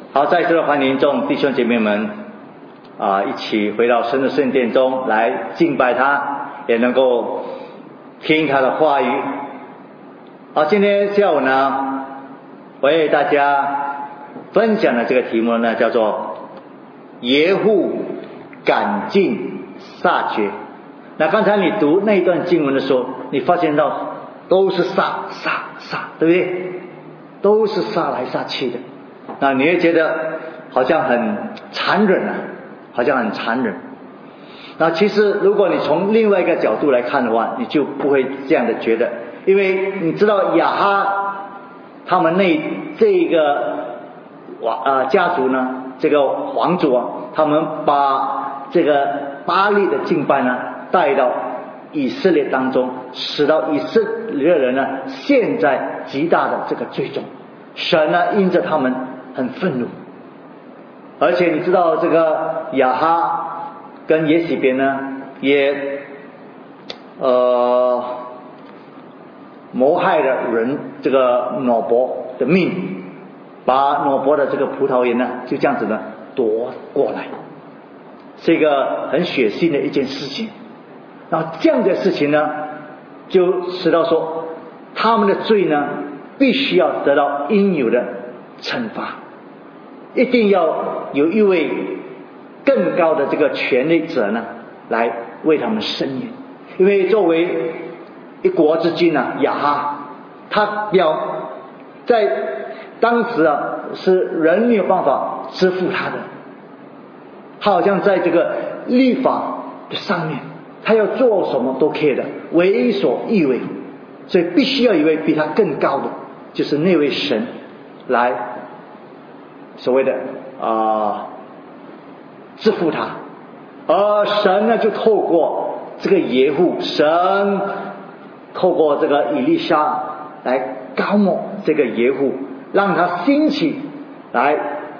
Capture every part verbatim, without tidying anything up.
好，再次的欢迎众弟兄姐妹们啊，一起回到神的圣殿中来敬拜他，也能够听他的话语。好，今天下午呢，我为大家分享的这个题目呢，叫做耶户赶尽杀绝。那刚才你读那一段经文的时候，你发现到都是杀杀杀，对不对？都是杀来杀去的。那你会觉得好像很残忍啊，好像很残忍。那其实如果你从另外一个角度来看的话，你就不会这样的觉得，因为你知道亚哈他们那这个王啊家族呢，这个皇族啊，他们把这个巴力的敬拜呢带到以色列当中，使到以色列人呢陷在极大的这个罪中。神呢因着他们很愤怒，而且你知道这个亚哈跟耶洗别呢也呃谋害了人这个挪伯的命，把挪伯的这个葡萄园呢就这样子呢夺过来，是一个很血腥的一件事情。那这样的事情呢，就使到说他们的罪呢必须要得到应有的惩罚，一定要有一位更高的这个权力者呢来为他们伸冤。因为作为一国之君啊，亚哈他表在当时啊是人没有办法支付他的，他好像在这个律法的上面，他要做什么都可以的，为所欲为，所以必须要有一位比他更高的，就是那位神来所谓的啊、呃、支付他。而神呢就透过这个耶户，神透过这个以利沙来膏抹这个耶户，让他兴起来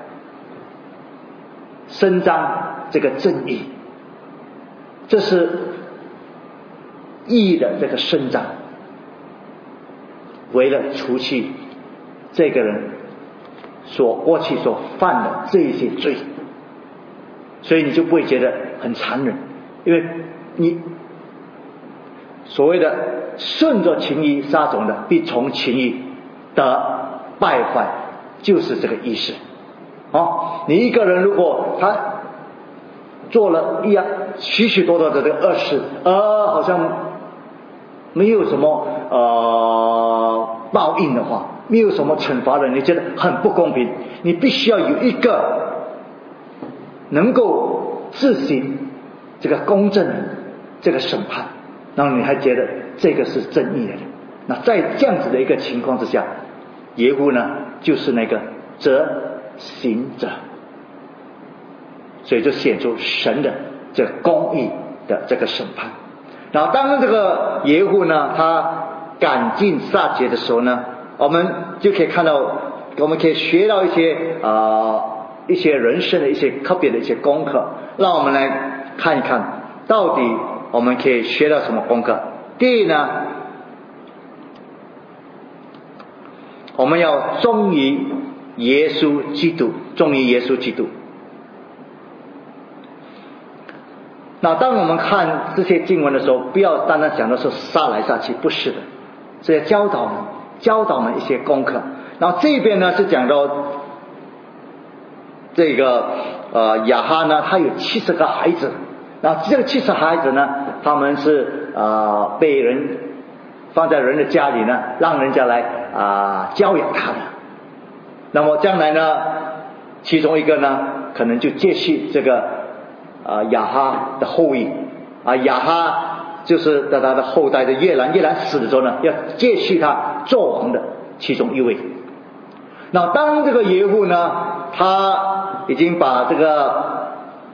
伸张这个正义，这是义的这个伸张，为了除去这个人所过去所犯的这一些罪。所以你就不会觉得很残忍，因为你所谓的顺着情意撒种的必从情意得败坏，就是这个意思。哦，你一个人如果他做了一样许许多多的这个恶事，而好像没有什么呃报应的话，没有什么惩罚的，你觉得很不公平，你必须要有一个能够自行这个公正的这个审判，然后你还觉得这个是正义的。那在这样子的一个情况之下，耶户呢就是那个责行者，所以就显出神的这个公义的这个审判。然后当这个耶户呢他赶尽杀绝的时候呢，我们就可以看到，我们可以学到一些啊、呃、一些人生的一些特别的一些功课。让我们来看一看到底我们可以学到什么功课。第一呢，我们要忠于耶稣基督，忠于耶稣基督。那当我们看这些经文的时候，不要单单讲的是杀来杀去，不是的，是要教导我们教导我们一些功课。然后这边呢是讲到这个呃亚哈呢，他有七十个孩子，然后这个七十孩子呢，他们是呃被人放在人的家里呢，让人家来啊、呃、教养他的。那么将来呢，其中一个呢，可能就接续这个啊、呃、亚哈的后裔啊，亚哈就是在他的后代的约兰，约兰死了之后呢，要接续他做王的其中一位。那当这个耶户呢，他已经把这个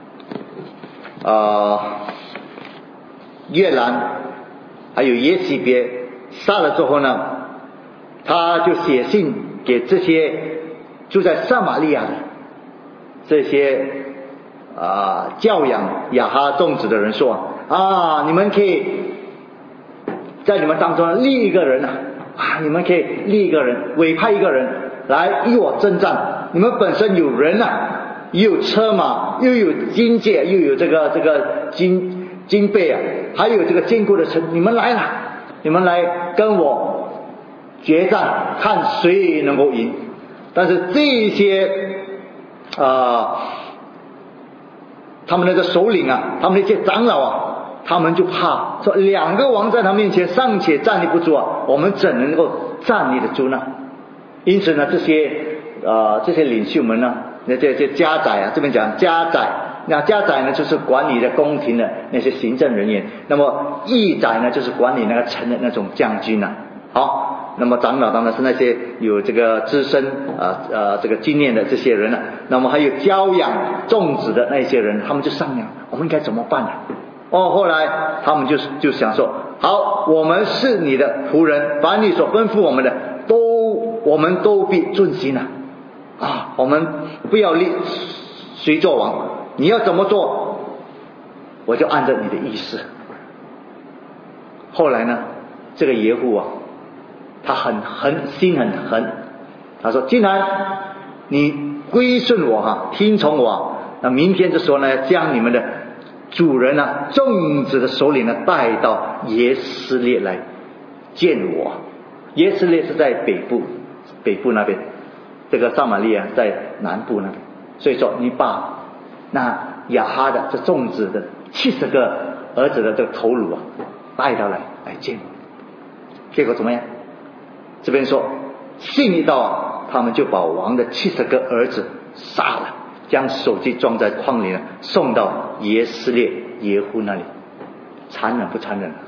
呃约兰还有耶洗别杀了之后呢，他就写信给这些住在撒玛利亚的这些啊、呃、教养亚哈众子的人说啊，你们可以在你们当中立一个人啊，啊你们可以立一个人，委派一个人来与我征战， 你们本身有人啊，又有车马，又有金戒，又有这个这个金金贝啊，还有这个坚固的城，你们来了，你们来跟我决战，看谁能够赢。但是这些啊、呃，他们那个首领啊，他们那些长老啊，他们就怕说两个王在他面前尚且站立不住啊，我们怎能够站立得住呢？因此呢，这些呃这些领袖们呢，那这些家宰啊，这边讲家宰，那家宰呢就是管理的宫廷的那些行政人员，那么议宰呢就是管理那个城的那种将军啊。好，那么长老当然是那些有这个资深呃呃这个经验的这些人了、啊，那么还有教养种植的那些人，他们就商量我们应该怎么办呢、啊？哦，后来他们就就想说，好，我们是你的仆人，凡你所吩咐我们的，都我们都必遵行啊！啊，我们不要立谁做王，你要怎么做，我就按照你的意思。后来呢，这个耶户啊，他很很心很狠，他说：既然你归顺我哈，听从我，那明天就说呢，将你们的主人啊，众子的首领呢，带到耶斯列来见我。耶斯列是在北部，北部那边，这个撒玛利亚在南部那边。所以说，你把那亚哈的这众子的七十个儿子的这个头颅啊，带到来来见我。结果怎么样？这边说，信一到，他们就把王的七十个儿子杀了，将首级装在筐里，送到耶斯列耶户那里。残忍不残忍？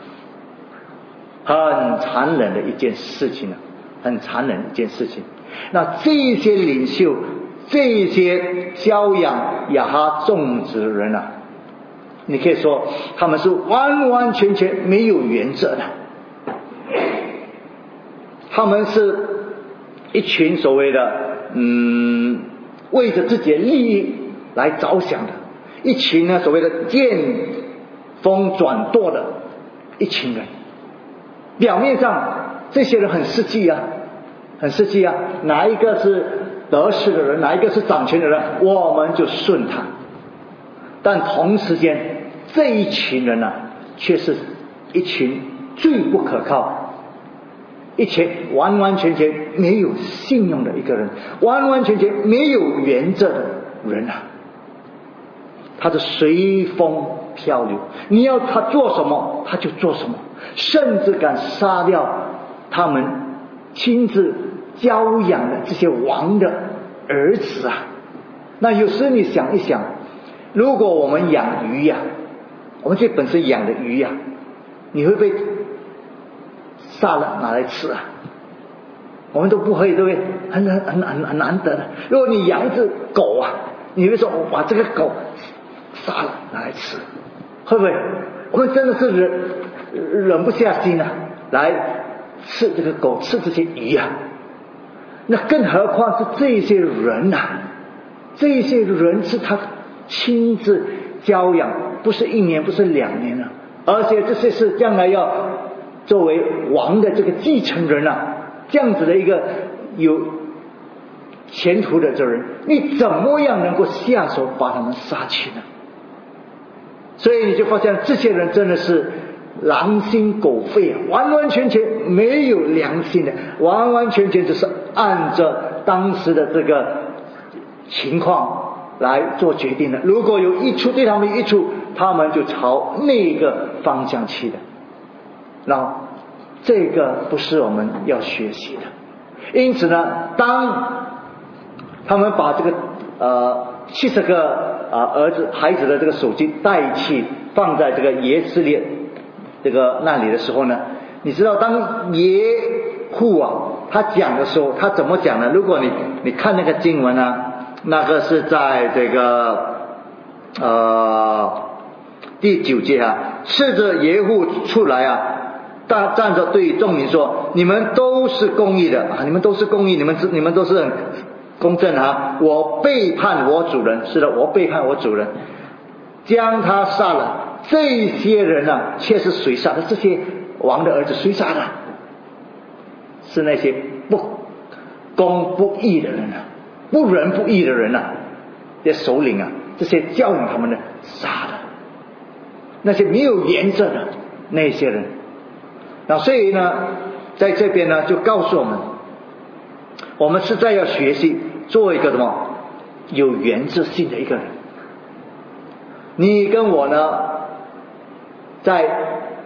很残忍的一件事情啊，很残忍的一件事情。那这些领袖，这些教养亚哈种植的人啊，你可以说他们是完完全全没有原则的，他们是一群所谓的嗯，为着自己的利益来着想的，一群呢所谓的见风转舵的一群人。表面上这些人很实际啊，很实际啊，哪一个是得势的人，哪一个是掌权的人，我们就顺他。但同时间这一群人啊，却是一群最不可靠，一群完完全全没有信用的一个人，完完全全没有原则的人啊。他是随风漂流，你要他做什么他就做什么，甚至敢杀掉他们亲自教养的这些王的儿子啊。那有时你想一想，如果我们养鱼呀、啊，我们这本身养的鱼呀、啊，你会被杀了拿来吃啊？我们都不会，对不对？很很很很很难得的。如果你养一只狗啊，你会说哇，这个狗杀了拿来吃，会不会？我们真的是忍忍不下心啊，来吃这个狗，吃这些鱼啊。那更何况是这些人啊，这些人是他亲自教养，不是一年，不是两年啊，而且这些是将来要作为王的这个继承人啊，这样子的一个有前途的这人，你怎么样能够下手把他们杀去呢？所以你就发现这些人真的是狼心狗肺啊，完完全全没有良心的，完完全全就是按着当时的这个情况来做决定的。如果有益处，对他们有益处，他们就朝那个方向去的。那这个不是我们要学习的。因此呢，当他们把这个呃七十个啊、呃、儿子孩子的这个手机带去放在这个耶斯列这个那里的时候呢，你知道当耶户啊他讲的时候，他怎么讲呢？如果你你看那个经文啊，那个是在这个呃第九节啊，斥着耶户出来啊，大站着对众民说：你们都是公义的啊，你们都是公义，你们你们都是很公正啊！我背叛我主人，是的，我背叛我主人，将他杀了。这些人啊，却是谁杀的？这些王的儿子谁杀的？是那些不公不义的人啊！ 不仁不义的人啊，这些首领啊，这些教领他们的杀的，那些没有原则的那些人。那所以呢，在这边呢就告诉我们，我们实在要学习做一个什么有原则性的一个人。你跟我呢，在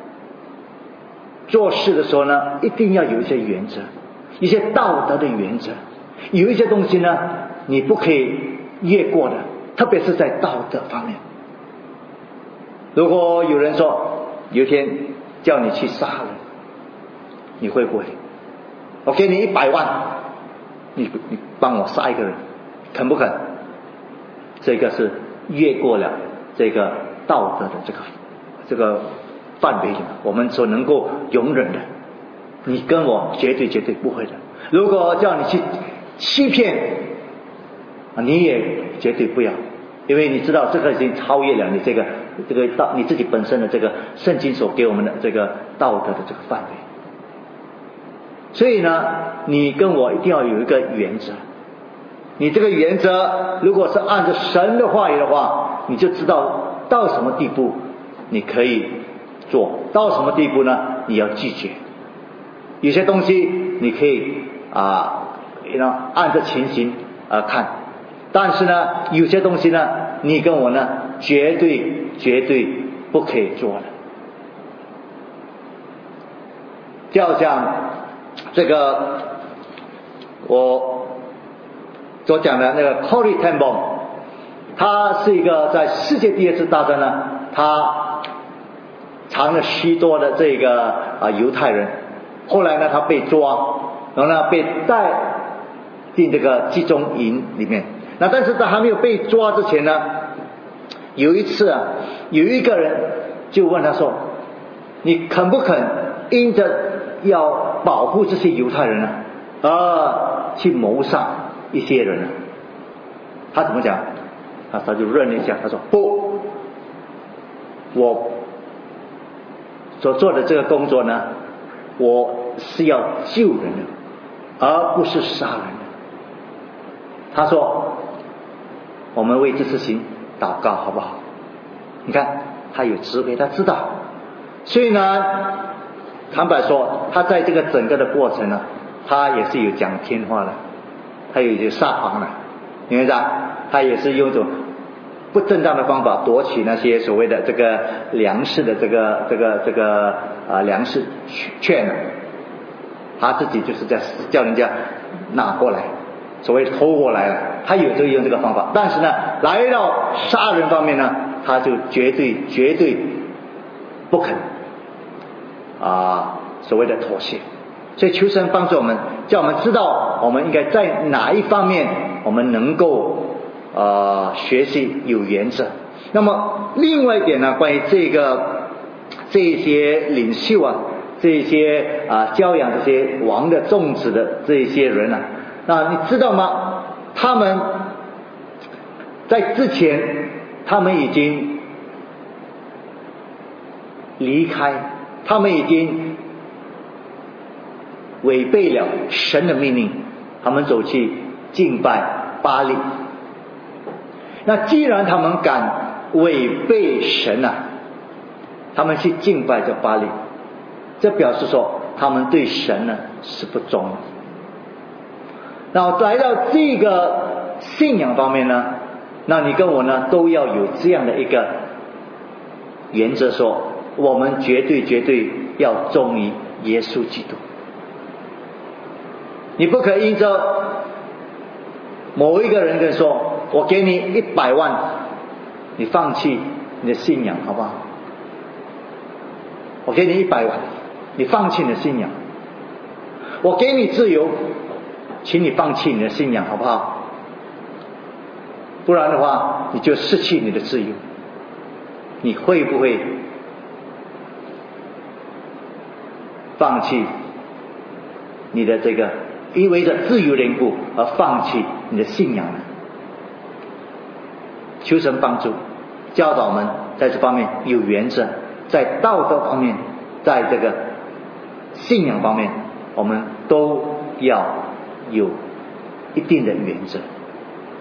做事的时候呢，一定要有一些原则，一些道德的原则，有一些东西呢你不可以越过的，特别是在道德方面。如果有人说有一天叫你去杀人，你会不会？我给你一百万，你你帮我杀一个人，肯不肯？这个是越过了这个道德的这个这个范围里面，我们所能够容忍的，你跟我绝对绝对不会的。如果叫你去欺骗，你也绝对不要，因为你知道这个已经超越了你这个这个道你自己本身的这个圣经所给我们的这个道德的这个范围。所以呢，你跟我一定要有一个原则。你这个原则如果是按照神的话语的话，你就知道到什么地步你可以做，到什么地步呢你要拒绝。有些东西你可以啊，按照情形啊看，但是呢有些东西呢你跟我呢绝对绝对不可以做的。就好像这个我所讲的那个 Corrie ten Boom， 他是一个在世界第二次大战呢，他藏了许多的这个啊犹太人，后来呢他被抓，然后呢被带进这个集中营里面。那但是他还没有被抓之前呢，有一次啊，有一个人就问他说，你肯不肯因着要保护这些犹太人呢而去谋杀一些人呢？他怎么讲？他他就认了一下，他说不，我所做的这个工作呢，我是要救人的，而不是杀人的。他说我们为这事情祷告好不好？你看他有智慧，他知道。所以呢坦白说，他在这个整个的过程呢，他也是有讲天话的，他有些撒谎的，明白吗？他也是用一种不正当的方法夺取那些所谓的这个粮食的这个这个这个啊、呃、粮食券呢，他自己就是在叫人家拿过来，所谓偷过来了，他有这个用这个方法。但是呢，来到杀人方面呢，他就绝对绝对不肯啊所谓的妥协。所以求神帮助我们，叫我们知道我们应该在哪一方面我们能够呃学习有原则。那么另外一点呢，关于这个这些领袖啊，这些啊教养这些王的众子的这些人啊，那你知道吗？他们在之前他们已经离开，他们已经违背了神的命令，他们走去敬拜巴力。那既然他们敢违背神啊，他们去敬拜这巴力，这表示说他们对神呢是不忠的。然后来到这个信仰方面呢，那你跟我呢都要有这样的一个原则，说我们绝对绝对要忠于耶稣基督。你不可以因着某一个人跟说，我给你一百万，你放弃你的信仰好不好？我给你一百万，你放弃你的信仰。我给你自由，请你放弃你的信仰好不好？不然的话你就失去你的自由。你会不会放弃你的这个因为着自由缘故而放弃你的信仰呢？求神帮助教导我们在这方面有原则，在道德方面，在这个信仰方面，我们都要有一定的原则。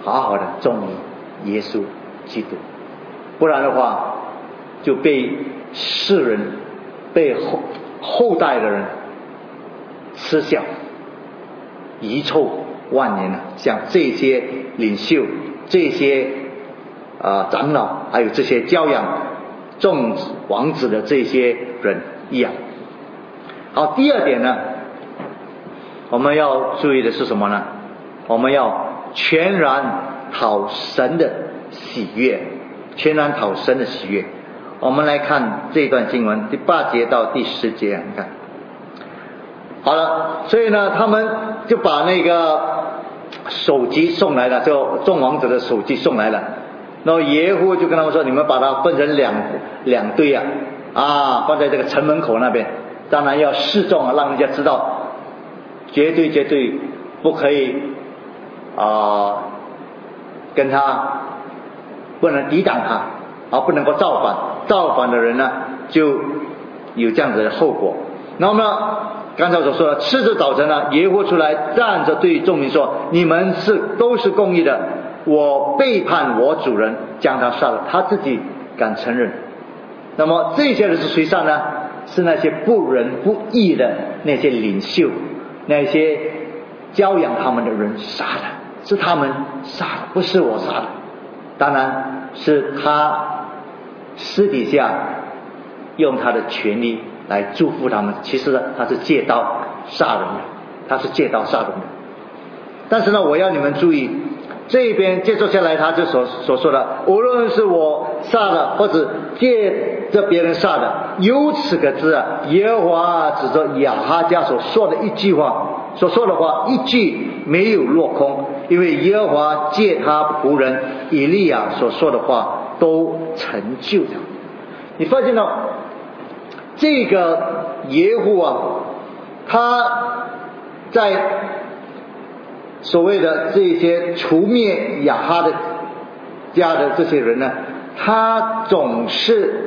好好的忠于耶稣基督，不然的话就被世人、被后后代的人嗤笑，遗臭万年了。像这些领袖、这些啊、呃、长老，还有这些教养众王子的这些人一样。好，第二点呢，我们要注意的是什么呢？我们要全然讨神的喜悦，全然讨神的喜悦。我们来看这段经文第八节到第十节，你看，好了，所以呢，他们就把那个首级送来了，就众王子的首级送来了。然后耶户就跟他们说：“你们把它分成两两堆啊，啊，放在这个城门口那边。当然要示众啊，让人家知道，绝对绝对不可以啊、呃，跟他不能抵挡他，啊，不能够造反。造反的人呢，就有这样子的后果。然后呢，刚才所说的，次日早晨呢，耶户出来站着对众民说：你们是都是公义的，我背叛我主人，将他杀了。他自己敢承认。那么这些人是谁杀呢？是那些不仁不义的那些领袖，那些教养他们的人杀的，是他们杀的，不是我杀的。当然是他私底下用他的权力来祝福他们，其实呢，他是借刀杀人的，他是借刀杀人的。但是呢，我要你们注意，这边接着下来他就所所说的，无论是我杀的，或者借着别人杀的，有此可知啊，耶和华指着亚哈家所说的一句话，所说的话一句没有落空，因为耶和华借他仆人以利亚所说的话都成就了。你发现到这个耶户啊，他在所谓的这些除灭亚哈的家的这些人呢，他总是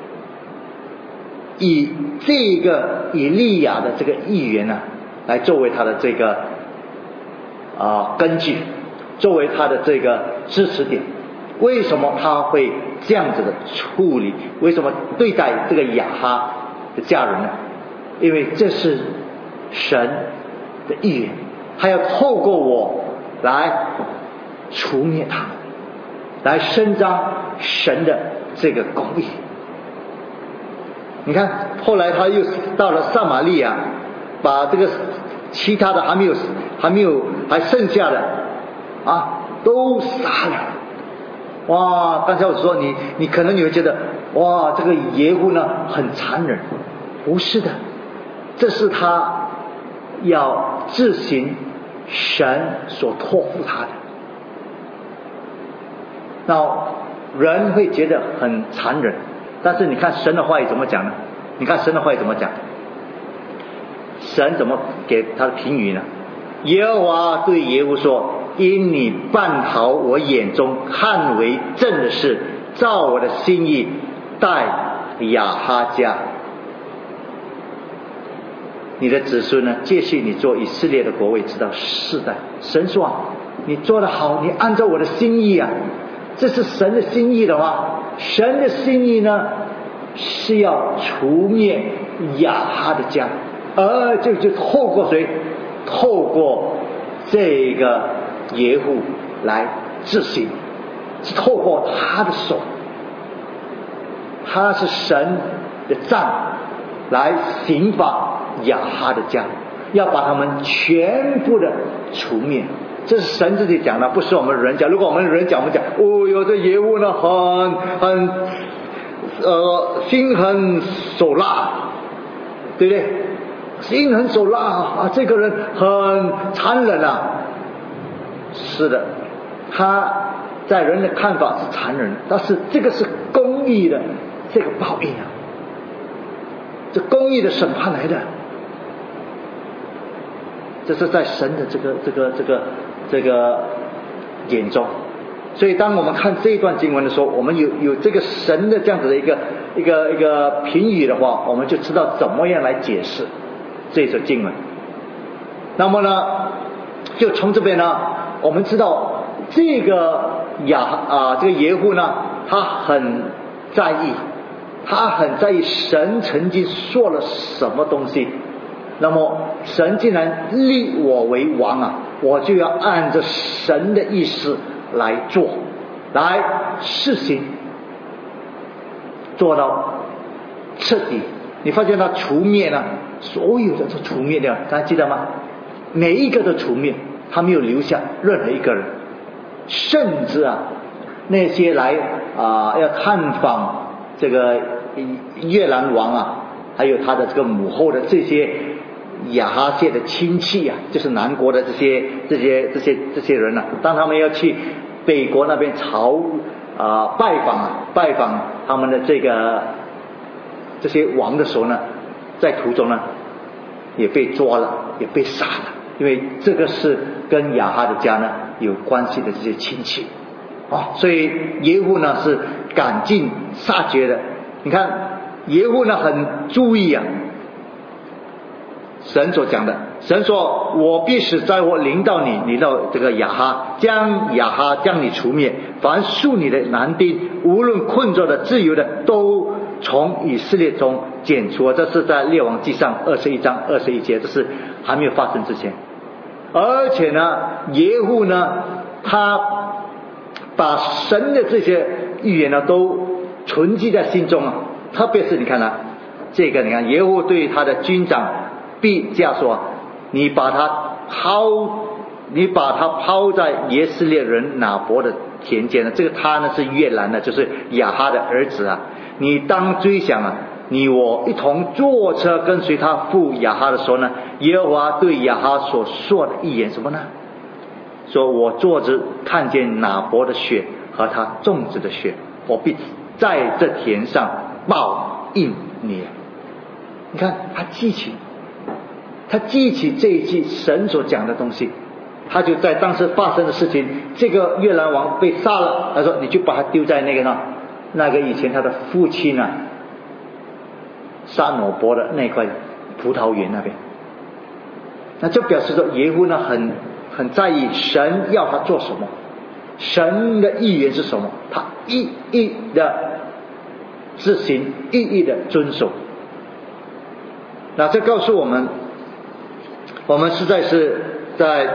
以这个以利亚的这个议员呢，来作为他的这个啊、呃、根据，作为他的这个支持点。为什么他会这样子的处理？为什么对待这个亚哈的家人呢？因为这是神的意愿，他要透过我来除灭他们，来伸张神的这个公义。你看后来他又到了撒玛利亚，把这个其他的还没有还没有还剩下的啊都杀了。哇，刚才我说你你可能你会觉得哇，这个耶户呢很残忍，不是的，这是他要执行神所托付他的。那人会觉得很残忍，但是你看神的话语怎么讲呢？你看神的话语怎么讲？神怎么给他的评语呢？耶和华对耶户说：因你办好我眼中看为正的事，照我的心意待亚哈家，你的子孙呢继续你做以色列的国位，直到世代。神说啊，你做得好，你按照我的心意啊，这是神的心意的话，神的心意呢是要除灭亚哈的家，而就就透过谁？透过这个耶户来执行，是透过他的手，他是神的杖来刑罚亚哈的家，要把他们全部的除灭。这是神自己讲的，不是我们人讲。如果我们人讲，我们讲哦哟，这耶户呢很很呃心狠手辣，对不对？心狠手辣啊，这个人很残忍啊。是的，他在人的看法是残忍的，但是这个是公义的这个报应啊，这公义的审判来的，这是在神的这个这个这个这个眼中。所以当我们看这一段经文的时候，我们有有这个神的这样子的一个一个一个评语的话，我们就知道怎么样来解释这首经文。那么呢，就从这边呢，我们知道这个亚啊这个耶户呢，他很在意，他很在意神曾经说了什么东西。那么神既然立我为王啊，我就要按着神的意思来做，来实行，做到彻底。你发现他除灭呢，所有的都除灭掉，大家记得吗？每一个都除灭，他没有留下任何一个人。甚至啊，那些来啊、呃、要探访这个越南王啊，还有他的这个母后的这些亚哈谢的亲戚啊，就是南国的这些这些这些这些人啊，当他们要去北国那边朝啊、呃、拜访啊拜访他们的这个这些王的时候呢，在途中呢也被抓了，也被杀了，因为这个是跟亚哈的家呢有关系的这些亲戚啊，所以耶户呢是赶尽杀绝的。你看耶户呢很注意啊，神所讲的，神说我必使灾祸临到你，临到这个亚哈，将亚哈将你除灭，凡属你的男丁，无论困着的自由的，都从以色列中剪除。这是在列王纪上二十一章二十一节，这是还没有发生之前。而且呢耶户呢他把神的这些预言呢都存记在心中啊，特别是你看啊，这个你看耶户对他的军长必这样说，你把他抛你把他抛在耶斯列人拿伯的田间呢，这个他呢是越南的，就是亚哈的儿子啊，你当追想啊，你我一同坐车跟随他父亚哈的时候呢，耶和华对亚哈所说的预言什么呢？说我坐着看见拿伯的血和他种植的血，我必在这田上报应你。你看他记起他记起这一句神所讲的东西，他就在当时发生的事情，这个越南王被杀了，他说你就把他丢在那个呢那个以前他的父亲啊沙挪伯的那块葡萄园那边。那就表示说耶户呢很很在意神要他做什么，神的意愿是什么，他一一的执行，一一的遵守。那这告诉我们，我们实在是在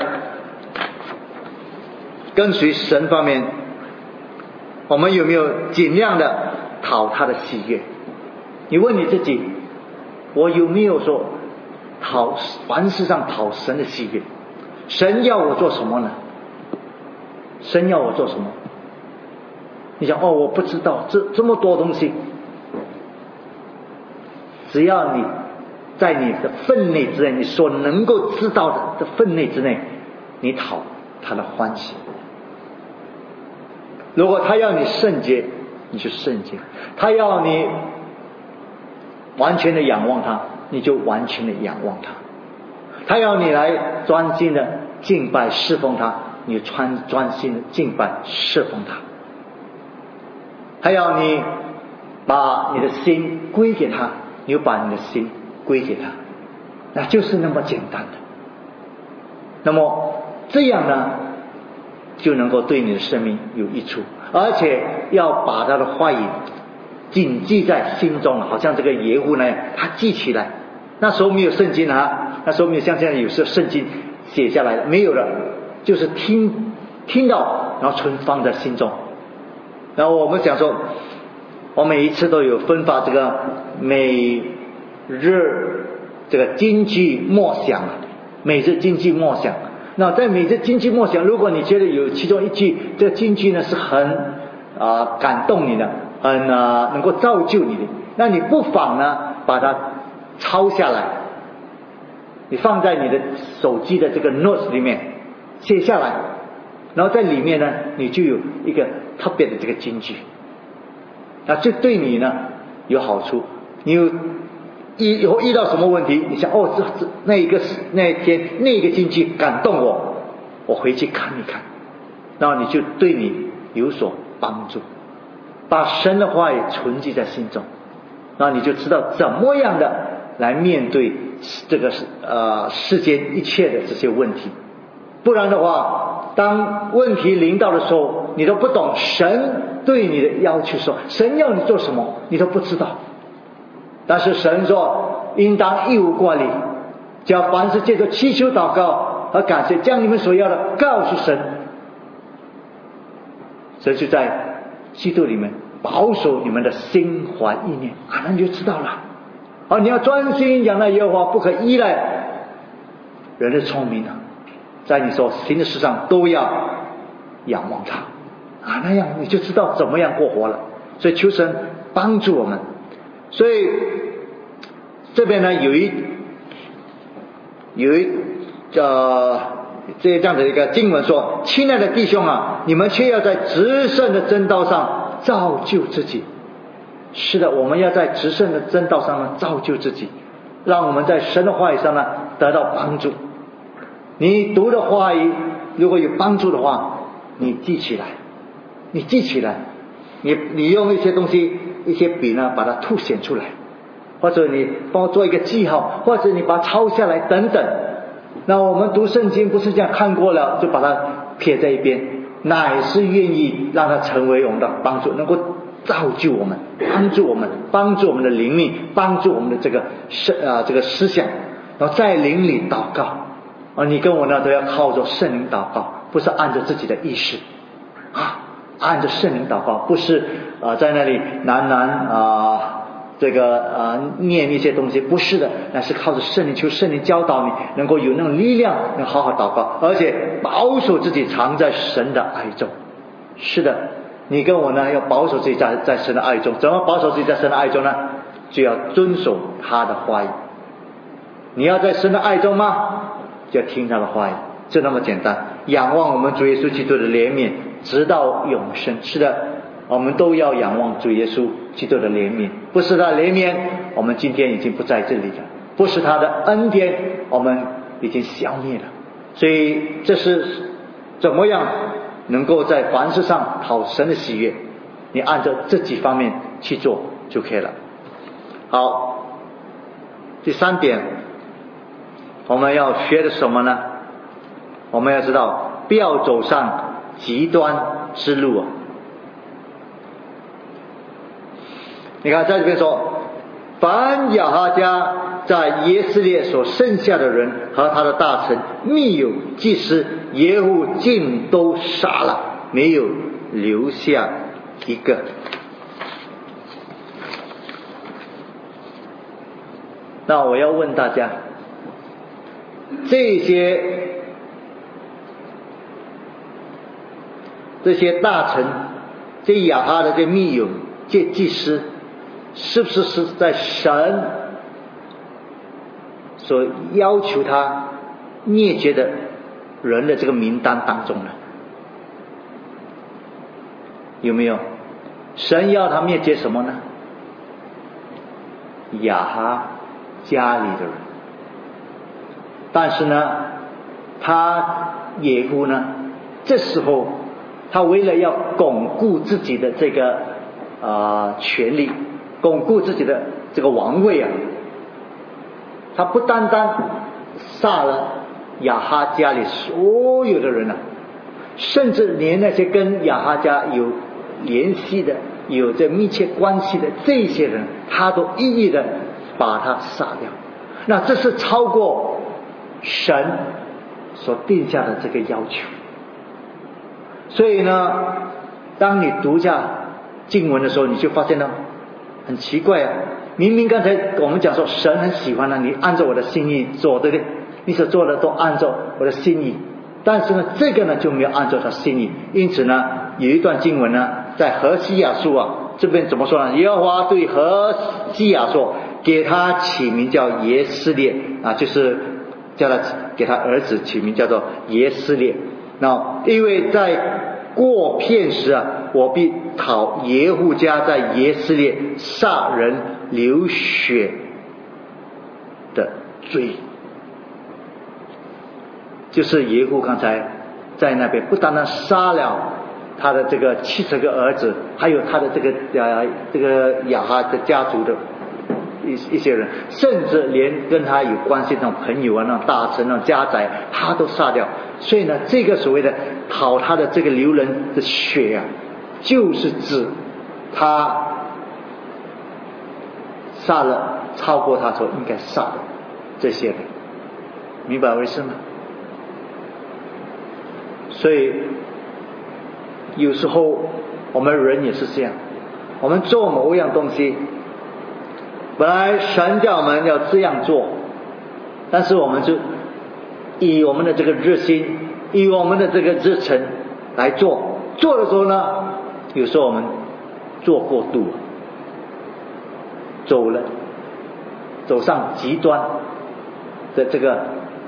跟随神方面，我们有没有尽量的讨他的喜悦？你问你自己，我有没有说讨凡事上讨神的喜悦？神要我做什么呢？神要我做什么？你想哦，我不知道，这这么多东西，只要你在你的分内之内，你所能够知道的这分内之内，你讨他的欢喜。如果他要你圣洁，你就圣洁；他要你完全的仰望他，你就完全的仰望他；他要你来专心的敬拜侍奉他，你就专专心的敬拜侍奉他；他要你把你的心归给他，你就把你的心归给他，那就是那么简单的。那么这样呢，就能够对你的生命有益处，而且要把他的话语谨记在心中，好像这个耶户呢，他记起来。那时候没有圣经啊，那时候没有像现在有时候圣经写下来的，没有了，就是听听到，然后存放在心中。然后我们讲说，我每一次都有分发这个每日这个金句默想，每日金句默想。那在每日金句默想，如果你觉得有其中一句这个金句呢是很啊、呃、感动你的，很啊、呃、能够造就你的，那你不妨呢把它抄下来，你放在你的手机的这个 notes 里面写下来，然后在里面呢你就有一个特别的这个金句，那这对你呢有好处。你有以后遇到什么问题，你想哦，这这那一个那一天那一个金句感动我，我回去看一看，然后你就对你有所帮助。把神的话语存记在心中，然后你就知道怎么样的来面对这个呃世间一切的这些问题。不然的话， 当问题临到的时候，你都不懂神对你的要求，说神要你做什么，你都不知道。但是神说，应当一无挂虑，叫凡事借着祈求祷告和感谢，将你们所要的告诉神。神就在基督里面保守你们的心怀意念啊，那你就知道了。啊，你要专心仰赖耶和华，不可依赖人的聪明啊，在你所行的事上都要仰望他啊，那样你就知道怎么样过活了。所以求神帮助我们。所以这边呢有一有一呃这样的一个经文说，亲爱的弟兄啊，你们却要在至圣的真道上造就自己。是的，我们要在至圣的真道上呢造就自己，让我们在神的话语上呢得到帮助。你读的话语如果有帮助的话，你记起来，你记起来，你你用一些东西一些笔呢把它凸显出来，或者你帮我做一个记号，或者你把它抄下来等等。那我们读圣经不是这样看过了就把它撇在一边，乃是愿意让它成为我们的帮助，能够造就我们，帮助我们，帮助我们的灵命，帮助我们的这个思啊这个思想，然后在灵里祷告啊，你跟我呢都要靠着圣灵祷告，不是按着自己的意识啊，按着圣灵祷告，不是啊在那里喃喃啊这个呃念一些东西，不是的，乃是靠着圣灵，求圣灵教导你，能够有那种力量，能好好祷告，而且保守自己藏在神的爱中。是的，你跟我呢要保守自己在在神的爱中。怎么保守自己在神的爱中呢？就要遵守他的话语。你要在神的爱中吗？就要听他的话语，就那么简单。仰望我们主耶稣基督的怜悯，直到永生。是的，我们都要仰望主耶稣基督的怜悯，不是他的怜悯，我们今天已经不在这里了；不是他的恩典，我们已经消灭了。所以这是怎么样能够在凡事上讨神的喜悦，你按照这几方面去做就可以了。好，第三点我们要学的什么呢？我们要知道不要走上极端之路啊。你看在这边说，凡亚哈家在耶斯列所剩下的人和他的大臣、密友、祭司、耶户尽都杀了，没有留下一个。那我要问大家，这些这些大臣、这亚哈的这密友、这祭司，是不是是在神所要求他灭绝的人的这个名单当中呢？有没有？神要他灭绝什么呢？亚哈家里的人。但是呢，他耶户呢，这时候他为了要巩固自己的这个啊、呃、权力，巩固自己的这个王位啊，他不单单杀了亚哈家里所有的人啊，甚至连那些跟亚哈家有联系的、有着密切关系的这些人，他都一一的把他杀掉。那这是超过神所定下的这个要求。所以呢，当你读下经文的时候，你就发现呢，很奇怪啊！明明刚才我们讲说神很喜欢呢，你按照我的心意做，对不对？你所做的都按照我的心意，但是呢，这个呢就没有按照他心意。因此呢，有一段经文呢，在何西亚书啊这边怎么说呢？耶和华对何西亚说，给他起名叫耶斯列啊，就是叫他给他儿子起名叫做耶斯列。那因为在过片时啊，我必讨耶户家在耶斯列杀人流血的罪。就是耶户刚才在那边不单单杀了他的这个七十个儿子，还有他的这个呃这个亚哈的家族的一一些人，甚至连跟他有关系那种朋友啊、那种大臣、那种家宅，他都杀掉。所以呢，这个所谓的讨他的这个流人的血啊，就是指他杀了超过他所应该杀的这些人，明白我意思吗？所以有时候我们人也是这样，我们做某一样东西，本来神叫我们要这样做，但是我们就以我们的这个热心，以我们的这个热忱来做，做的时候呢，有时候我们做过度，走了走上极端的这个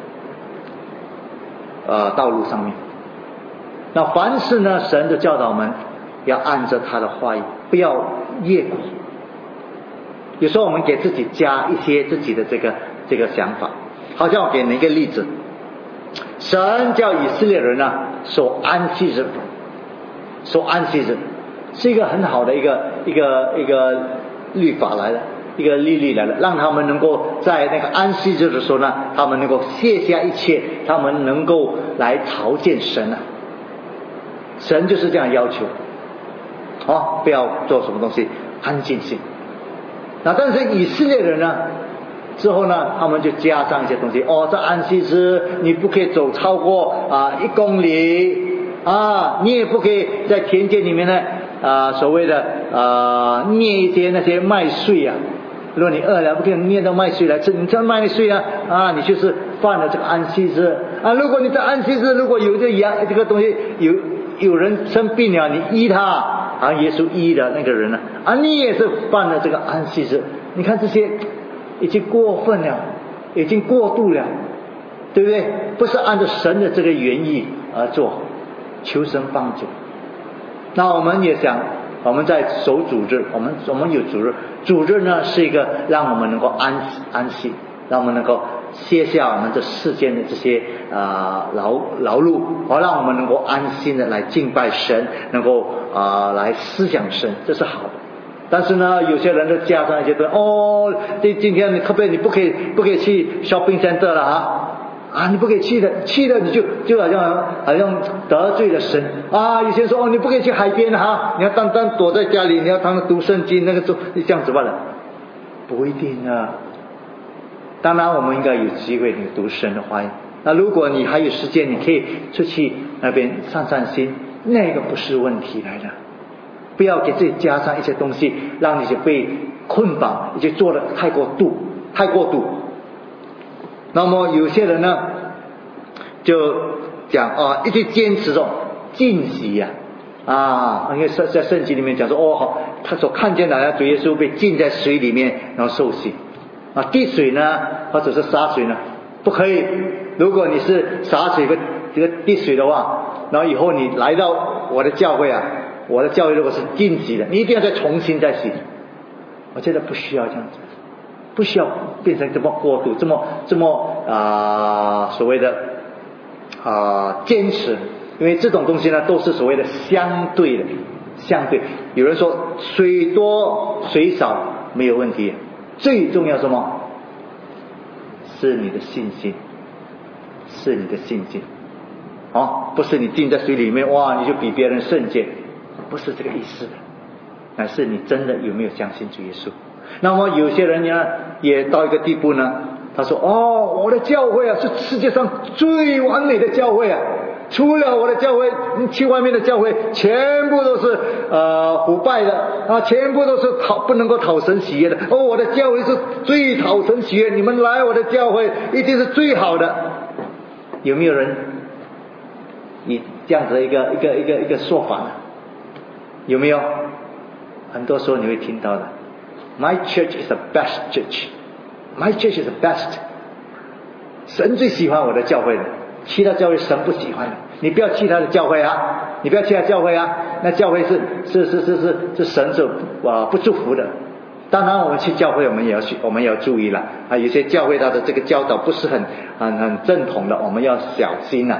呃道路上面。那凡事呢，神就教导我们要按着他的话语，不要越轨。有时候我们给自己加一些自己的这个这个想法，好像我给你一个例子，神叫以色列人呢守安息日，守安息日是一个很好的一个一个一个律法来的，一个律例来的，让他们能够在那个安息日的时候呢，他们能够卸下一切，他们能够来朝见神啊。神就是这样要求，哦，不要做什么东西，安静性。那但是以色列人呢，之后呢，他们就加上一些东西。哦，这安息日你不可以走超过啊一公里啊，你也不可以在田间里面呢啊所谓的啊捏一些那些麦穗啊。如果你饿了，不可以捏到麦穗来吃，你这麦穗呢啊，你就是犯了这个安息日啊。如果你在安息日如果有这羊这个东西有有人生病了，你医他啊，耶稣医的那个人呢啊，你也是犯了这个安息日。你看这些已经过分了，已经过度了，对不对？不是按照神的这个原意而做，求神帮助。那我们也想，我们在守主日，我们我们有主日，主日呢是一个让我们能够安安息，让我们能够卸下我们这世间的这些啊、呃、劳劳碌，好让我们能够安心的来敬拜神，能够啊、呃、来思想神，这是好的。但是呢，有些人就加上一些东西，哦，今今天你可不可以你不可以不可以去 shopping center 了啊？啊，你不可以去的，去了你就就好像好像得罪了神啊。有些人说哦，你不可以去海边哈，你要单单躲在家里，你要当读圣经，那个就这样子罢了。不一定啊。当然我们应该有机会你读神的话语，那如果你还有时间，你可以出去那边散散心，那个不是问题来的。不要给自己加上一些东西，让你就被捆绑，你就做得太过度太过度。那么有些人呢就讲啊，一直坚持着禁食呀 啊, 啊因为在在圣经里面讲说，哦好，他所看见的主耶稣被浸在水里面然后受洗啊，滴水呢或者是洒水呢不可以。如果你是洒水跟这个滴水的话，然后以后你来到我的教会啊，我的教会如果是禁洗的，你一定要再重新再洗。我觉得不需要这样子，不需要变成这么过度，这么这么啊、呃、所谓的啊、呃、坚持。因为这种东西呢都是所谓的相对的，相对。有人说水多水少没有问题，最重要什么？是你的信心，是你的信心。哦，不是你浸在水里面哇你就比别人圣洁，不是这个意思的，乃是你真的有没有相信主耶稣。那么有些人呢也到一个地步呢，他说哦，我的教会啊是世界上最完美的教会啊，除了我的教会，去外面的教会全部都是呃腐败的啊，全部都是讨不能够讨神喜悦的。哦，我的教会是最讨神喜悦，你们来我的教会一定是最好的。有没有人以这样子一个一个一个一个说法呢？有没有？很多时候你会听到的。My church is the best church. My church is the best. 神最喜欢我的教会的，其他教会神不喜欢的。你不要去他的教会啊，你不要去他教会啊，那教会是是是是是是神所啊不祝福的。当然我们去教会我们也要去，我们也要注意了啊，有些教会他的这个教导不是很很很正统的，我们要小心啊。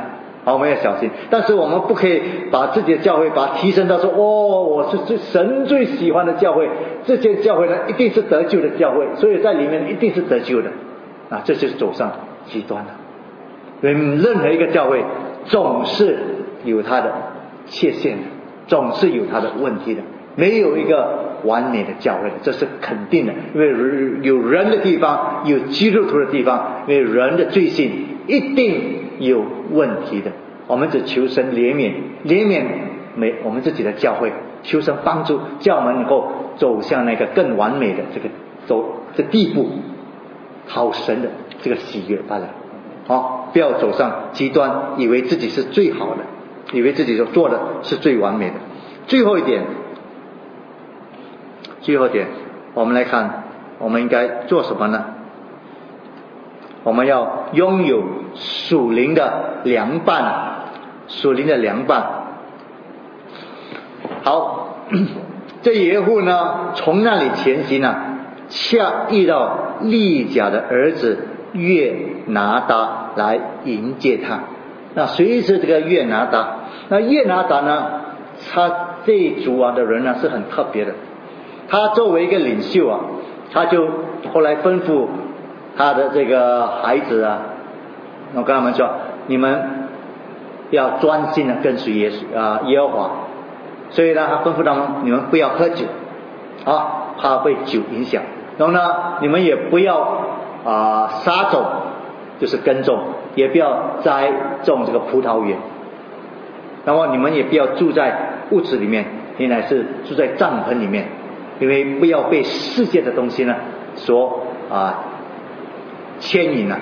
好，我们要小心。但是我们不可以把自己的教会把它提升到说，哦，我是最神最喜欢的教会，这间教会呢一定是得救的教会，所以在里面一定是得救的啊，这就是走上极端了。因为任何一个教会总是有它的缺陷的，总是有它的问题的，没有一个完美的教会的，这是肯定的。因为有人的地方，有基督徒的地方，因为人的罪性一定有问题的。我们只求神怜悯，怜悯每我们自己的教会，求神帮助，叫我们能够走向那个更完美的这个走这地步，讨神的这个喜悦罢了。好，不要走上极端，以为自己是最好的，以为自己所做的是最完美的。最后一点，最后一点，我们来看，我们应该做什么呢？我们要拥有属灵的良伴，属灵的良伴。好，这耶户呢，从那里前行啊，恰遇到利甲的儿子约拿达来迎接他。那谁是这个约拿达？那约拿达呢，他这一族啊的人呢是很特别的。他作为一个领袖啊，他就后来吩咐他的这个孩子啊，我跟他们说，你们要专心的跟随耶稣啊耶和华。所以呢，他吩咐他们，你们不要喝酒啊，怕被酒影响。然后呢，你们也不要啊撒种，就是耕种，也不要栽种这个葡萄园。然后你们也不要住在屋子里面，你乃是住在帐篷里面，因为不要被世界的东西呢所啊牵引了。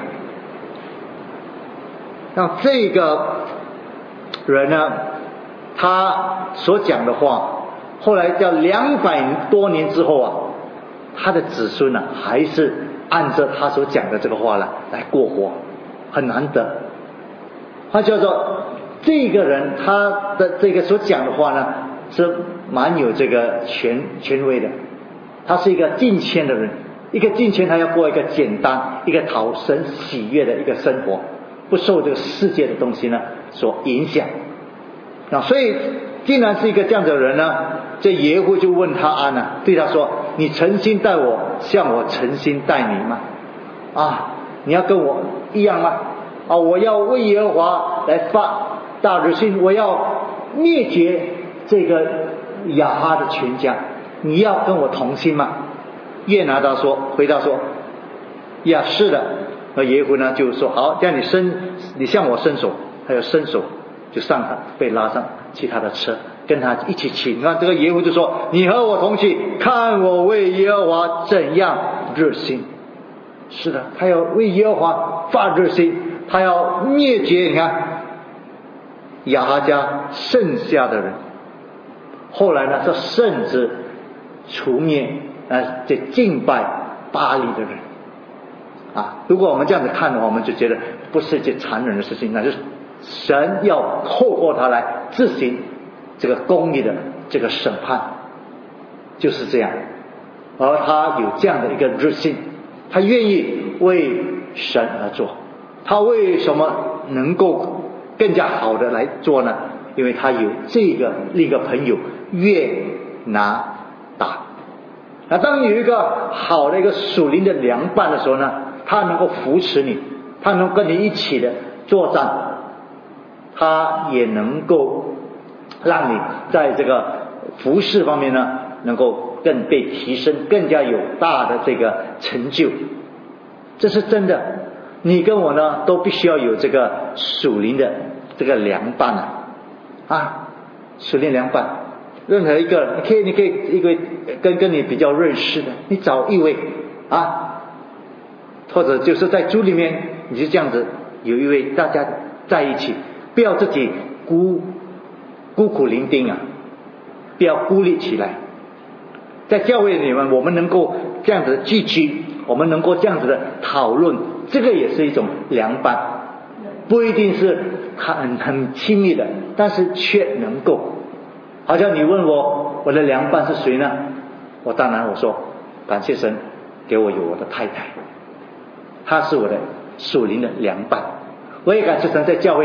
那这个人呢，他所讲的话，后来叫两百多年之后啊，他的子孙呢、啊、还是按照他所讲的这个话呢来过活，很难得。他叫做这个人，他的这个所讲的话呢是蛮有这个权权威的。他是一个敬虔的人，一个敬虔，他要过一个简单、一个讨神喜悦的一个生活，不受这个世界的东西呢所影响。那所以既然是一个这样的人呢，这耶户就问他安呢，对他说：你诚心待我，像我诚心待你吗？啊，你要跟我一样吗？啊，我要为耶和华来发大日星，我要灭绝这个亚哈的全家，你要跟我同心吗？约拿达说，回答说：呀，是的。那耶户呢就说：好，这样你伸，你向我伸手，他要伸手。就上他被拉上去他的车，跟他一起去。你看这个耶户就说：你和我同去，看我为耶和华怎样热心。是的，他要为耶和华发热心，他要灭绝你看亚哈家剩下的人。后来呢，这甚至除灭呃这敬拜巴力的人啊。如果我们这样子看的话，我们就觉得不是一件残忍的事情，那就是神要透过他来执行这个公义的这个审判，就是这样。而他有这样的一个热心，他愿意为神而做。他为什么能够更加好的来做呢？因为他有这个另一个朋友约拿达。那当有一个好的一个属灵的良伴的时候呢，他能够扶持你，他能跟你一起的作战，他也能够让你在这个服事方面呢能够更被提升，更加有大的这个成就。这是真的，你跟我呢都必须要有这个属灵的这个良伴啊啊，属灵良伴。任何一个你可以你可以一个跟跟你比较认识的，你找一位啊，或者就是在组里面你就这样子有一位，大家在一起，不要自己孤孤苦伶仃啊，不要孤立起来。在教会里面我们能够这样子聚集，我们能够这样子的讨论，这个也是一种良伴，不一定是很很亲密的，但是却能够。好像你问我我的良伴是谁呢？我当然我说感谢神给我有我的太太，她是我的属灵的良伴。我也感谢神在教会里面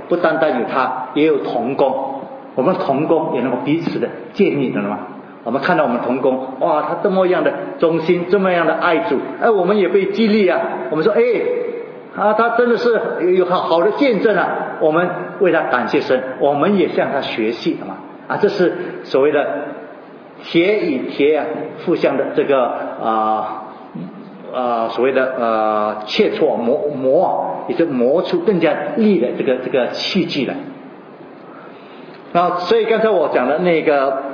不单单有他，也有同工，我们同工也能够彼此的建立，懂了吗？我们看到我们同工，哇，他这么样的忠心，这么样的爱主，哎，我们也被激励啊。我们说，哎，啊，他真的是有好好的见证啊，我们为他感谢神，我们也向他学习的嘛。啊，这是所谓的铁与铁啊互相的这个啊呃所谓的呃切磋磨磨，也就磨出更加利的这个这个器具来。那所以刚才我讲的那个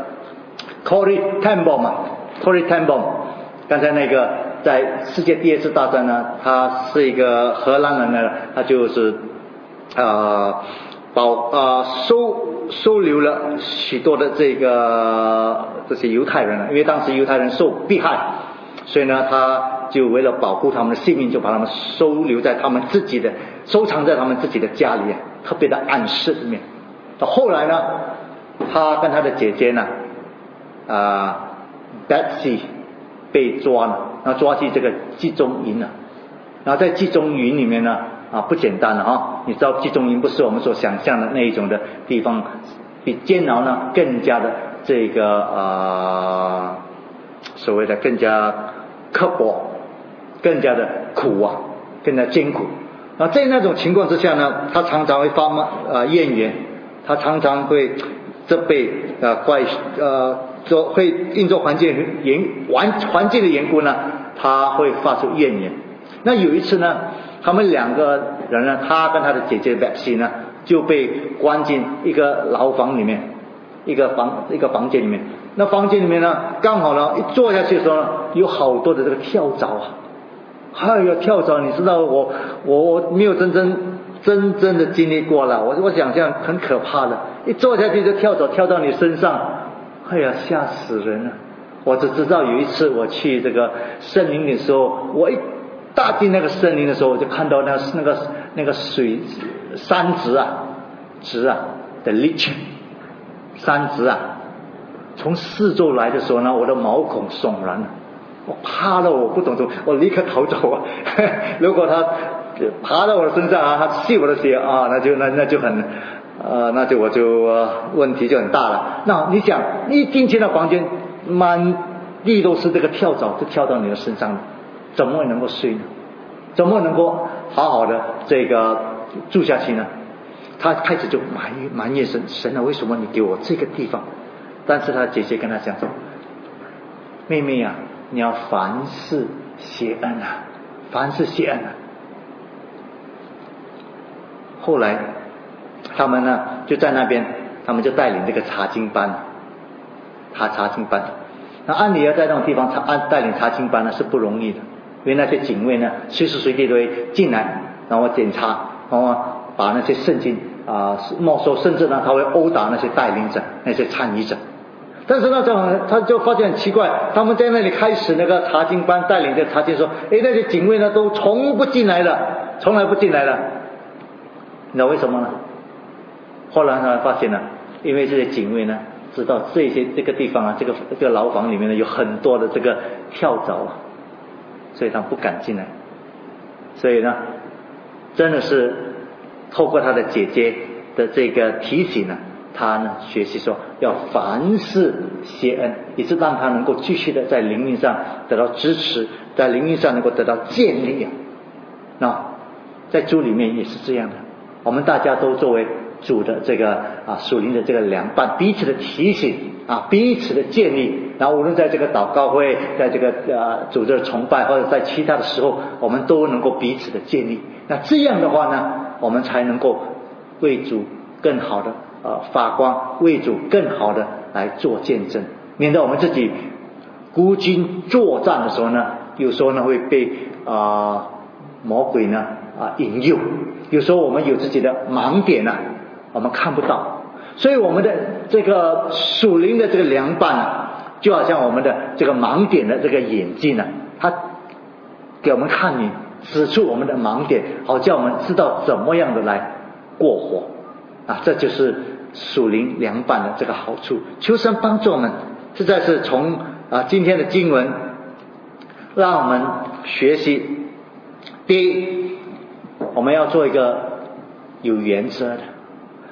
Corrie ten Boom 嘛 ，Corrie ten Boom， 刚才那个在世界第二次大战呢，他是一个荷兰人呢，他就是呃保呃收收留了许多的这个这些犹太人，因为当时犹太人受迫害，所以呢，他就为了保护他们的性命，就把他们收留在他们自己的收藏在他们自己的家里，特别的暗室里面。到后来呢，他跟他的姐姐呢，啊、呃、，Betsy 被抓了，然后抓去这个集中营了。然后在集中营里面呢，啊，不简单了啊！你知道集中营不是我们所想象的那一种的地方，比监牢呢更加的这个呃所谓的更加刻薄，更加的苦啊，更加艰苦。然后在那种情况之下呢，他常常会发呃怨言。他常常会责备呃怪呃说会因着环境缘环环境的缘故呢，他会发出怨言。那有一次呢，他们两个人呢，他跟他的姐姐 Betsy 呢，就被关进一个牢房里面，一个房一个房间里面。那房间里面呢，刚好呢一坐下去的时候呢，有好多的这个跳蚤啊，还有跳蚤，你知道我我没有真正。真正的经历过了，我我想象很可怕的，一坐下去就跳蚤跳到你身上，哎呀，吓死人了！我只知道有一次我去这个森林的时候，我一踏进那个森林的时候，我就看到那个那个那个水山植啊植啊的 leech 山植啊，从四周来的时候呢，我的毛孔悚然了，我怕了，我不懂得，我立刻逃走啊！如果他爬到我的身上啊，他吸我的血啊，那就那那就很呃，那就我就、呃、问题就很大了。那你想，一进去那房间，满地都是这个跳蚤，就跳到你的身上了，怎么能够睡呢？怎么能够好好的这个住下去呢？他开始就埋怨埋怨神，神啊，为什么你给我这个地方？但是他姐姐跟他讲说，妹妹啊，你要凡事谢恩啊，凡事谢恩啊。后来他们呢就在那边，他们就带领这个查经班，他查经班。那按理要在那种地方查按带领查经班呢是不容易的，因为那些警卫呢随时随地都会进来，然后检查，然后把那些圣经啊、呃、没收，甚至呢他会殴打那些带领者、那些参与者。但是呢，他就发现很奇怪，他们在那里开始那个查经班，带领的查经说，哎，那些警卫呢都从不进来了，从来不进来了。你知道为什么呢？后来他发现呢，因为这些警卫呢知道这些这个地方啊，这个这个牢房里面呢有很多的这个跳蚤啊，所以他不敢进来。所以呢，真的是透过他的姐姐的这个提醒呢，他呢学习说要凡事谢恩，也是让他能够继续的在灵命上得到支持，在灵命上能够得到建立啊。那在主里面也是这样的。我们大家都作为主的这个啊属灵的这个良伴，彼此的提醒啊，彼此的建立。然后无论在这个祷告会，在这个呃主的崇拜，或者在其他的时候，我们都能够彼此的建立。那这样的话呢，我们才能够为主更好的呃发光，为主更好的来做见证，免得我们自己孤军作战的时候呢，有时候呢会被啊、呃、魔鬼呢啊引诱。有时候我们有自己的盲点啊，我们看不到，所以我们的这个属灵的这个良伴啊，就好像我们的这个盲点的这个眼镜啊，它给我们看明，指出我们的盲点，好叫我们知道怎么样的来过活啊，这就是属灵良伴的这个好处。求神帮助我们，实在是从啊今天的经文，让我们学习。第一，我们要做一个有原则的，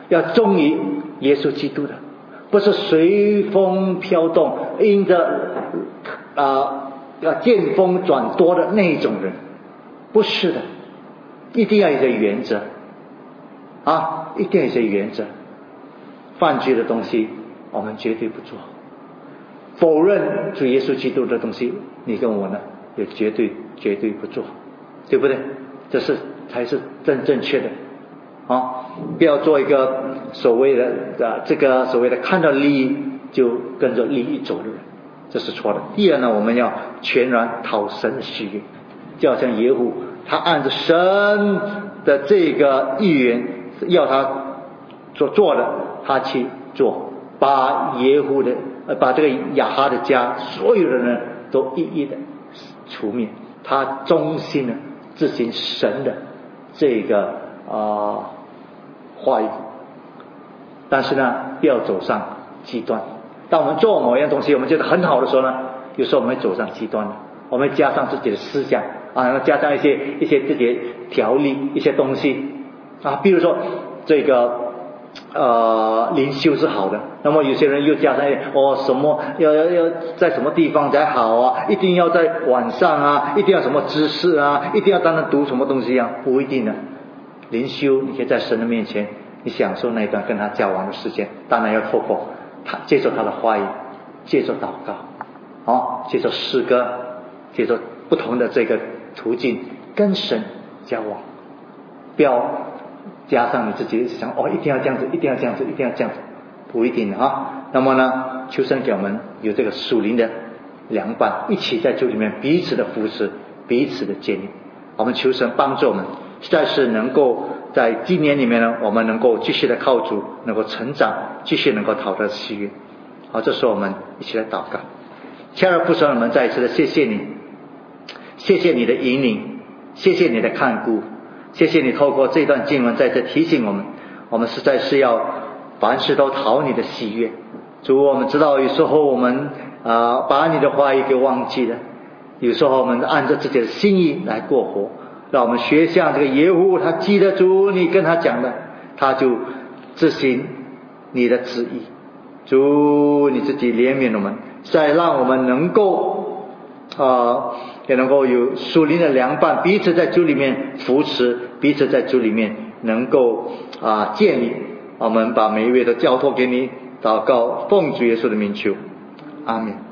要忠于耶稣基督的，不是随风飘动，因着啊、呃、要见风转舵的那种人，不是的，一定要有一些原则啊，一定要有一些原则。犯罪的东西我们绝对不做，否认主耶稣基督的东西，你跟我呢也绝对绝对不做，对不对？这是才是真正确的啊！不要做一个所谓的啊这个所谓的看到利益就跟着利益走的人，这是错的。第二呢，我们要全然讨神的喜悦，就好像耶户，他按着神的这个意愿要他所做的，他去做，把耶户的呃把这个亚哈的家所有的人都一一的除灭，他忠心的执行神的这个啊、呃、话语。但是呢，不要走上极端。当我们做某样东西我们觉得很好的时候呢，有时候我们会走上极端的，我们会加上自己的思想啊，加上一些一些自己的条例一些东西啊，比如说这个呃灵修是好的，那么有些人又加上哦什么要要要在什么地方才好啊，一定要在晚上啊，一定要什么知识啊，一定要当然读什么东西啊，不一定的。灵修你可以在神的面前，你享受那一段跟他交往的时间，当然要透过他接受他的话语，接受祷告，哦，接受诗歌，接受不同的这个途径跟神交往，不要加上你自己想哦一定要这样子，一定要这样子，一定要这样子，不一定的啊。那么呢，求神给我们有这个属灵的良伴，一起在主里面彼此的扶持，彼此的建立。我们求神帮助我们，实在是能够在今年里面呢，我们能够继续的靠主，能够成长，继续能够讨得喜悦。好，这时候我们一起来祷告。亲爱的父神，我们再一次的谢谢你，谢谢你的引领，谢谢你的看顾，谢谢你透过这段经文在这提醒我们，我们实在是要凡事都讨你的喜悦。主，我们知道有时候我们啊、呃、把你的话语给忘记了，有时候我们按照自己的心意来过活，让我们学像这个耶户，他记得主你跟他讲的，他就执行你的旨意。主你自己怜悯我们，再让我们能够啊、呃、也能够有属灵的良伴，彼此在主里面扶持，彼此在主里面能够啊、呃、建立。我们把每一位都交托给你，祷告奉主耶稣的名求，阿们。